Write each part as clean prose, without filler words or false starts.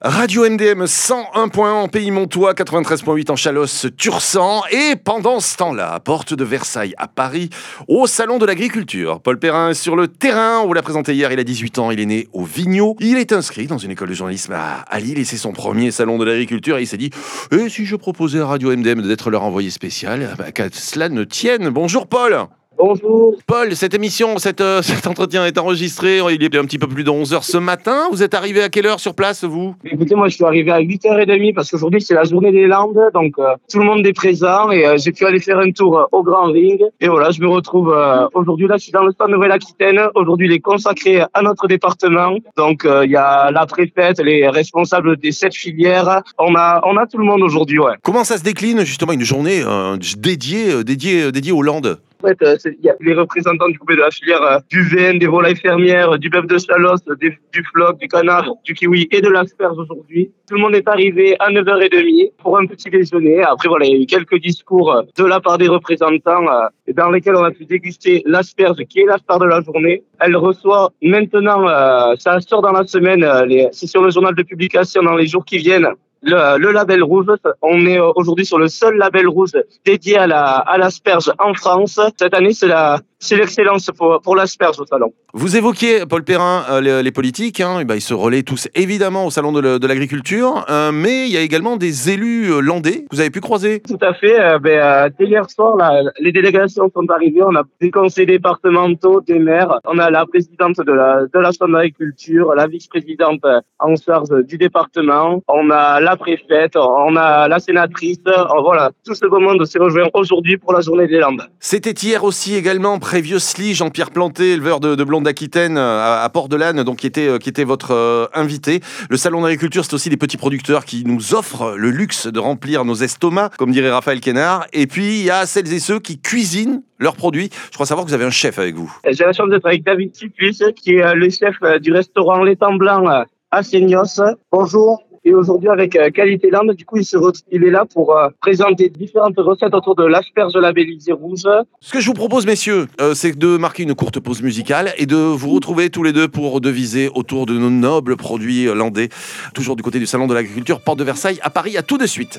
Radio MDM 101.1 en Pays Montois, 93.8 en Chalosse-Tursan et pendant ce temps-là, porte de Versailles à Paris, au Salon de l'Agriculture. Paul Perrin est sur le terrain, on vous l'a présenté hier, il a 18 ans, il est né au Vigneault. Il est inscrit dans une école de journalisme à Lille et c'est son premier Salon de l'Agriculture et il s'est dit « Et si je proposais à Radio MDM d'être leur envoyé spécial, qu'à cela ne tienne ». Bonjour Paul. Bonjour. Paul, cette émission, cet entretien est enregistré, il est un petit peu plus de 11h ce matin. Vous êtes arrivé à quelle heure sur place, vous ? Écoutez, moi je suis arrivé à 8h30 parce qu'aujourd'hui c'est la journée des Landes, donc tout le monde est présent et j'ai pu aller faire un tour au Grand Ring. Et voilà, je me retrouve aujourd'hui là, je suis dans le stade Nouvelle-Aquitaine. Aujourd'hui il est consacré à notre département. Donc il y a la préfète, les responsables des 7 filières. On a tout le monde aujourd'hui, ouais. Comment ça se décline justement une journée dédiée aux Landes ? En fait, il y a les représentants du groupe de la filière du vin, des volailles fermières, du bœuf de Chalosse, du phoque, du canard, du kiwi et de l'asperge aujourd'hui. Tout le monde est arrivé à 9h30 pour un petit déjeuner. Après, voilà, il y a eu quelques discours de la part des représentants dans lesquels on a pu déguster l'asperge qui est la star de la journée. Elle reçoit maintenant, ça sort dans la semaine, c'est sur le journal de publication dans les jours qui viennent. Le label rouge, on est aujourd'hui sur le seul label rouge dédié à l'asperge en France. Cette année, c'est l'excellence pour l'asperge au salon. Vous évoquiez, Paul Perrin, les politiques, ils se relaient tous évidemment au salon de l'agriculture, mais il y a également des élus landais que vous avez pu croiser. Tout à fait. Dès hier soir, les délégations sont arrivées. On a des conseils départementaux, des maires. On a la présidente de la chambre d'agriculture, la vice-présidente en charge du département. On a la préfète, on a la sénatrice. Voilà, tout ce beau monde s'est rejoint aujourd'hui pour la journée des Landes. C'était hier aussi également Previously, Jean-Pierre Planté, éleveur de blondes d'Aquitaine à Port-de-Lanne, donc qui était votre invité. Le salon d'agriculture, c'est aussi des petits producteurs qui nous offrent le luxe de remplir nos estomacs, comme dirait Raphaël Quénard. Et puis, il y a celles et ceux qui cuisinent leurs produits. Je crois savoir que vous avez un chef avec vous. J'ai la chance d'être avec David Cipuis, qui est le chef du restaurant L'Étang Blanc à Seignos. Bonjour. Et aujourd'hui, avec Qualité Landes, du coup, il est là pour présenter différentes recettes autour de l'asperge labellisée rouge. Ce que je vous propose, messieurs, c'est de marquer une courte pause musicale et de vous retrouver tous les deux pour deviser autour de nos nobles produits landais. Toujours du côté du Salon de l'Agriculture, porte de Versailles, à Paris. À tout de suite.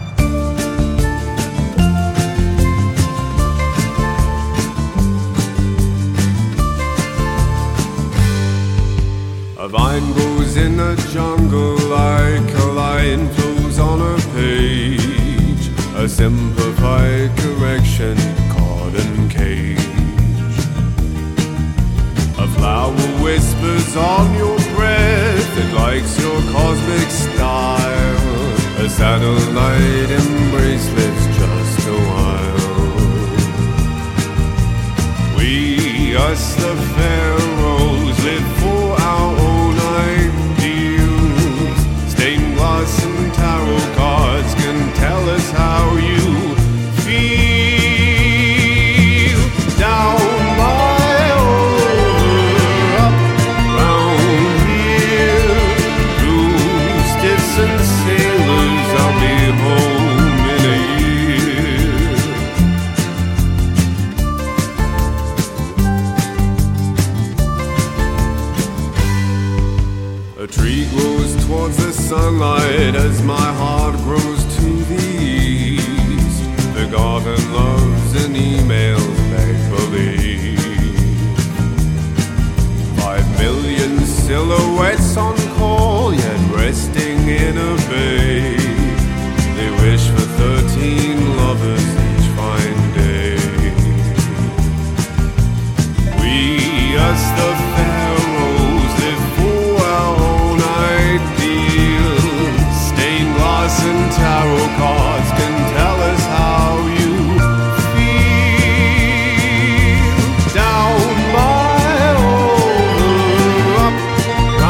A vine goes in the jungle like a lion flows on a page. A simplified correction caught in cage. A flower whispers on your breath, it likes your cosmic style. A satellite embracelets just a while. We, us the pharaohs, live for our own ideals. Stained glass and tarot cards can tell us how you feel. Down my over, up round here. Through stiffs and sailors, I'll be home in a year. A tree grows towards the sunlight as my heart grows to the east. The garden loves and emails make-believe. 5 million silhouettes on call, yet resting in a bay. They wish for 13 lovers each fine day. We, us the pharaohs, live for our own ideals. Stained glass and tarot cards can tell us how you feel. Down my over, up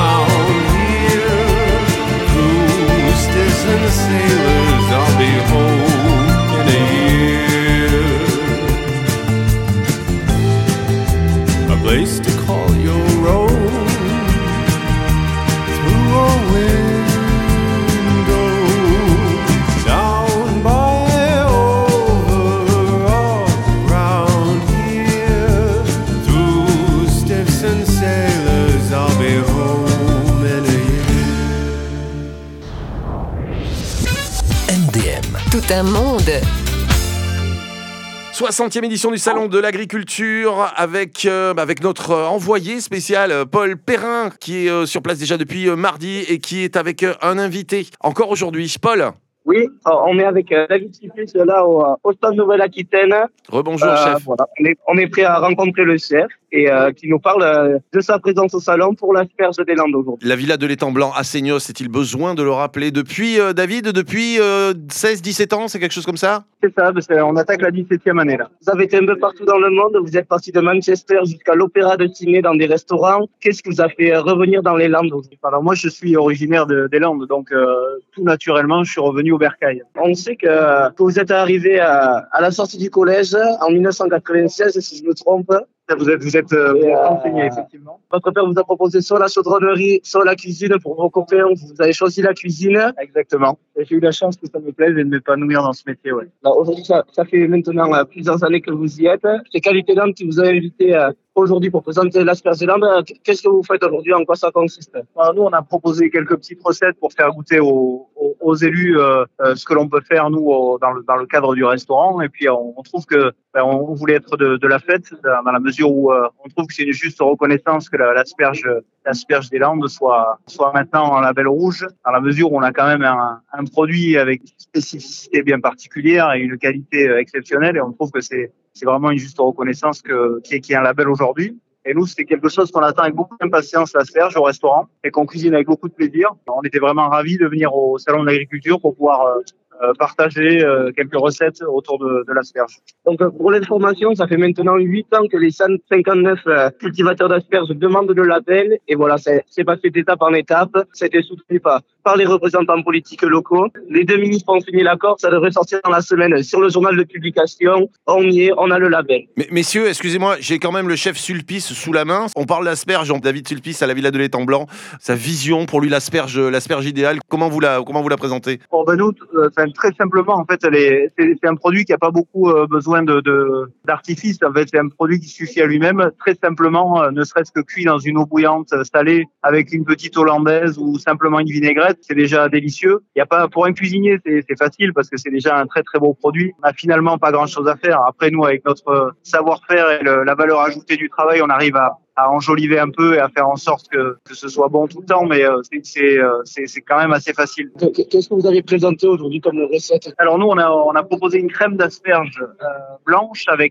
Tout un monde. 60e édition du Salon de l'Agriculture avec notre envoyé spécial Paul Perrin qui est sur place déjà depuis mardi et qui est avec un invité encore aujourd'hui. Paul. Oui, on est avec David Sulpice là au Stade Nouvelle-Aquitaine. Rebonjour chef. Voilà. On est prêt à rencontrer le chef et qui nous parle de sa présence au salon pour l'asperge des Landes aujourd'hui. La villa de l'Étang Blanc à Seignos, est-il besoin de le rappeler depuis, David, depuis 16-17 ans, c'est quelque chose comme ça? C'est ça, parce qu'on attaque la 17e année là. Vous avez été un peu partout dans le monde, vous êtes parti de Manchester jusqu'à l'Opéra de Sydney dans des restaurants. Qu'est-ce qui vous a fait revenir dans les Landes aujourd'hui? Alors moi je suis originaire des Landes, donc tout naturellement je suis revenu au Bercail. On sait que vous êtes arrivé à la sortie du collège en 1996, si je me trompe. Vous êtes enseigné, effectivement. Votre père vous a proposé soit la chaudronnerie, soit la cuisine pour vos copains. Vous avez choisi la cuisine. Exactement. Et j'ai eu la chance que ça me plaise et de m'épanouir dans ce métier. Ouais. Aujourd'hui, ça fait maintenant plusieurs années que vous y êtes. C'est Qualité Landes qui vous a invité aujourd'hui pour présenter l'asperge des Landes. Qu'est-ce que vous faites aujourd'hui? En quoi ça consiste? Alors, nous, on a proposé quelques petites recettes pour faire goûter aux élus ce que l'on peut faire, nous, dans le cadre du restaurant. Et puis, on trouve que on voulait être de la fête dans la mesure où on trouve que c'est une juste reconnaissance que l'asperge des Landes soit maintenant en label rouge, dans la mesure où on a quand même un produit avec une spécificité bien particulière et une qualité exceptionnelle. Et on trouve que c'est vraiment une juste reconnaissance qu'il y ait un label aujourd'hui. Et nous, c'est quelque chose qu'on attend avec beaucoup d'impatience, l'asperge, au restaurant, et qu'on cuisine avec beaucoup de plaisir. On était vraiment ravis de venir au Salon de l'Agriculture pour pouvoir partager quelques recettes autour de l'asperge. Donc, pour l'information, ça fait maintenant 8 ans que les 159 cultivateurs d'asperges demandent le label. Et voilà, c'est passé d'étape en étape. C'était soutenu par les représentants politiques locaux. Les 2 ministres ont signé l'accord. Ça devrait sortir dans la semaine sur le journal de publication. On y est, on a le label. Mais, messieurs, excusez-moi, j'ai quand même le chef Sulpice sous la main. On parle d'asperge, David Sulpice à la villa de l'Étang Blanc. Sa vision pour lui, l'asperge idéale, comment vous la présentez? Nous, très simplement, en fait, c'est un produit qui n'a pas beaucoup besoin d'artifice. En fait, c'est un produit qui suffit à lui-même, très simplement, ne serait-ce que cuit dans une eau bouillante salée avec une petite hollandaise ou simplement une vinaigrette, c'est déjà délicieux. Il y a pas, pour un cuisinier, c'est facile parce que c'est déjà un très très beau produit. On n'a finalement pas grand-chose à faire. Après, nous, avec notre savoir-faire et la valeur ajoutée du travail, on arrive à enjoliver un peu et à faire en sorte que ce soit bon tout le temps, mais c'est quand même assez facile. Qu'est-ce que vous avez présenté aujourd'hui comme recette? Alors nous, on a proposé une crème d'asperges blanche avec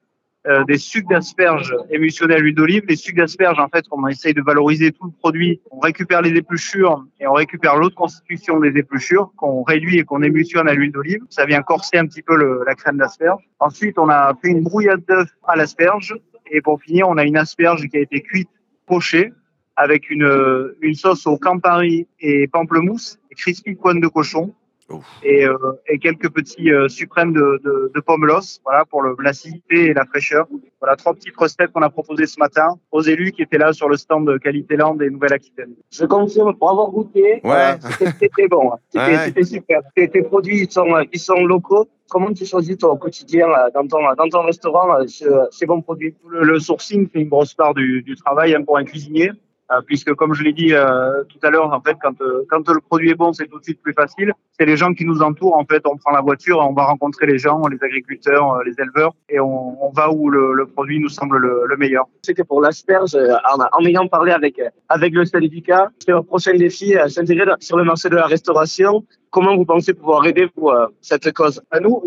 des sucs d'asperges émulsionnés à l'huile d'olive. Les sucs d'asperges, en fait, on essaye de valoriser tout le produit. On récupère les épluchures et on récupère l'autre constitution des épluchures qu'on réduit et qu'on émulsionne à l'huile d'olive. Ça vient corser un petit peu la crème d'asperge. Ensuite, on a fait une brouillade d'œufs à l'asperge. Et pour finir, on a une asperge qui a été cuite, pochée, avec une sauce au Campari et pamplemousse, et crispy pointe de cochon, et quelques petits suprêmes de pomelos, voilà, pour l'acidité et la fraîcheur. Voilà, 3 petites recettes qu'on a proposées ce matin aux élus qui étaient là sur le stand de Qualité Landes et Nouvelle-Aquitaine. Je confirme, pour avoir goûté, c'était très bon. C'était super. Tes produits, ils sont locaux. Comment tu choisis toi au quotidien dans ton restaurant ces bons produits? Le sourcing, c'est une grosse part du travail pour un cuisinier. Puisque comme je l'ai dit tout à l'heure, en fait, quand le produit est bon, c'est tout de suite plus facile. C'est les gens qui nous entourent, en fait, on prend la voiture, on va rencontrer les gens, les agriculteurs, les éleveurs, et on va où le produit nous semble le meilleur. C'est que pour l'asperge, en ayant parlé avec le syndicat, c'est leur prochain défi, s'intégrer sur le marché de la restauration. Comment vous pensez pouvoir aider pour cette cause? Nous,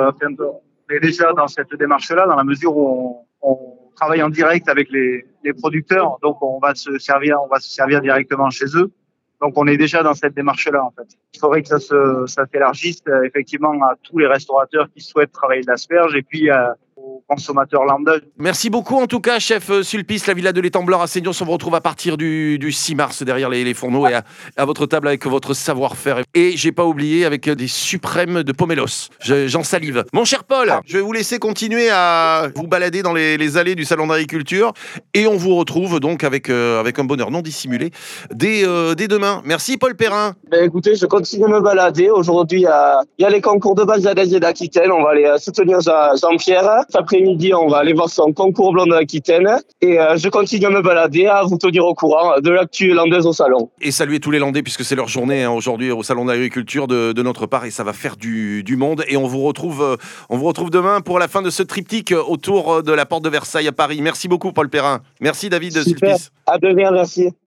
on est déjà dans cette démarche-là, dans la mesure où on travaille en direct avec les producteurs, donc on va se servir directement chez eux. Donc on est déjà dans cette démarche-là, en fait. Il faudrait que ça s'élargisse effectivement à tous les restaurateurs qui souhaitent travailler de l'asperge et puis aux consommateurs lambda. Merci beaucoup en tout cas, chef Sulpice, la villa de l'Étang Blanc à Seignos. On vous retrouve à partir du 6 mars derrière les fourneaux et à votre table avec votre savoir-faire. Et j'ai pas oublié avec des suprêmes de pomelos. J'en salive. Mon cher Paul, je vais vous laisser continuer à vous balader dans les allées du Salon d'Agriculture et on vous retrouve donc avec un bonheur non dissimulé dès demain. Merci Paul Perrin. Écoutez, je continue de me balader. Aujourd'hui, il y a les concours de base d'Aise et d'Aquitaine. On va aller soutenir Jean-Pierre. Cet après-midi, on va aller voir son concours Blonde d'Aquitaine. Et je continue à me balader, à vous tenir au courant de l'actu landaise au salon. Et saluer tous les Landais, puisque c'est leur journée aujourd'hui au Salon d'Agriculture de notre part, et ça va faire du monde. Et on vous retrouve demain pour la fin de ce triptyque autour de la porte de Versailles à Paris. Merci beaucoup, Paul Perrin. Merci, David Super. Sulpice. À demain, merci.